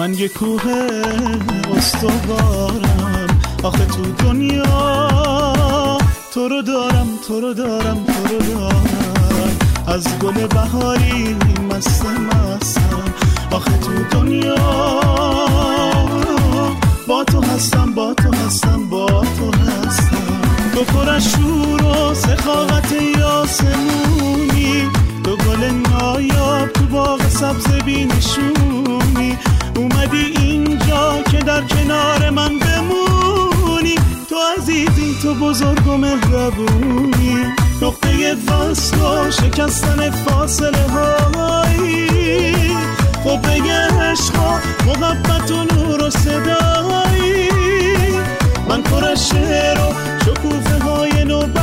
من یه کوه استوارم، آخه تو دنیا تو رو دارم، تو رو دارم، تو رو دارم. از گل بهاری مست مستم، آخه تو دنیا با تو هستم، با تو هستم، با تو هستم. تو پر از شور و سخاوت یاسمونی، تو گل نایاب تو باغ سبز بی‌نشونی. اومدی اینجا که در کنار من بمونی، تو عزیزی، تو بزرگ و مهربونی. نقطه فصل و شکستن فاصله هایی، خب بگه عشق و محبت و نور و صدایی. من پر از شعر و شکوفه های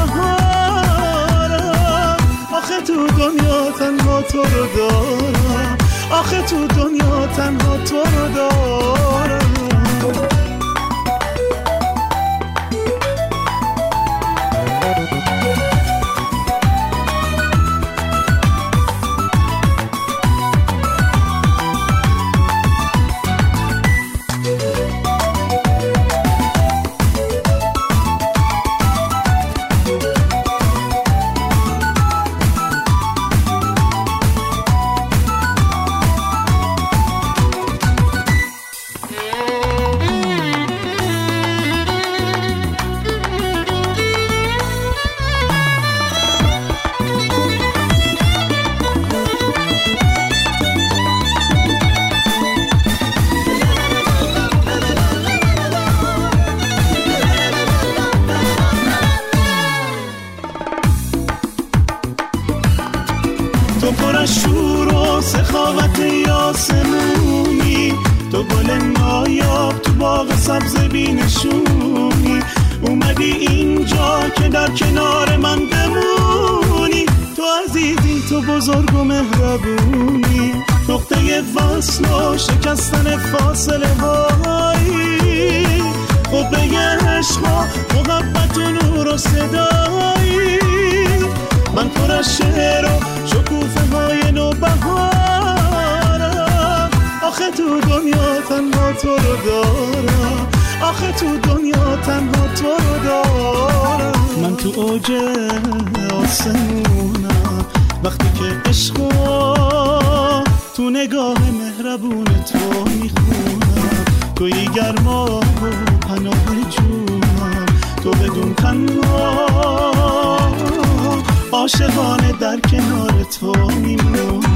نوبهارم، آخه تو دنیا تنها تو رو دارم، آخه تو دنیا تنها تو رو دارم. تو پر از شور و سخاوت یاسمونی، تو گل نایاب تو باغ سبز بی‌نشونی. اومدی اینجا که در کنار من بمونی، تو عزیزی، تو بزرگ و مهربونی. نقطه فصل و شکستن فاصله هایی، خب بگه عشق و محبت و نور و صدایی. من پر از شعر و شکوفه های نوبهارم، آخه تو دنیا تنها تو رو دارم، آخه تو دنیا تنها تو رو دارم. من تو اوج آسمونم وقتی که عشقو تو نگاه مهربون تو میخونم. توی گرما و پناه جونم، تو بدون تنها عاشقانه در کنار تو میمونم.